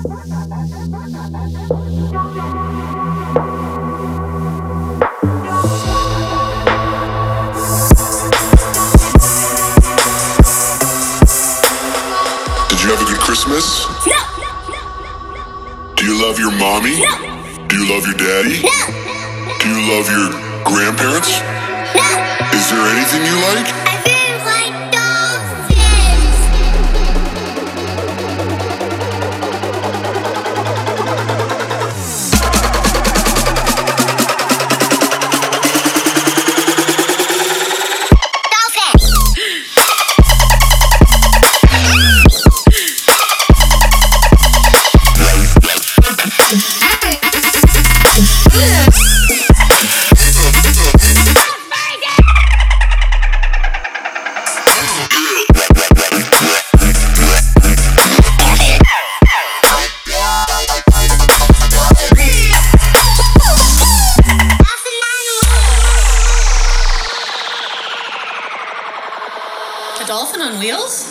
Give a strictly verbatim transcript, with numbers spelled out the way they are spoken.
Did you have a good Christmas? No. Do you love your mommy? No. Do you love your daddy? No. Do you love your grandparents? No. Is there anything you like? I really like dolphins. A dolphin on wheels?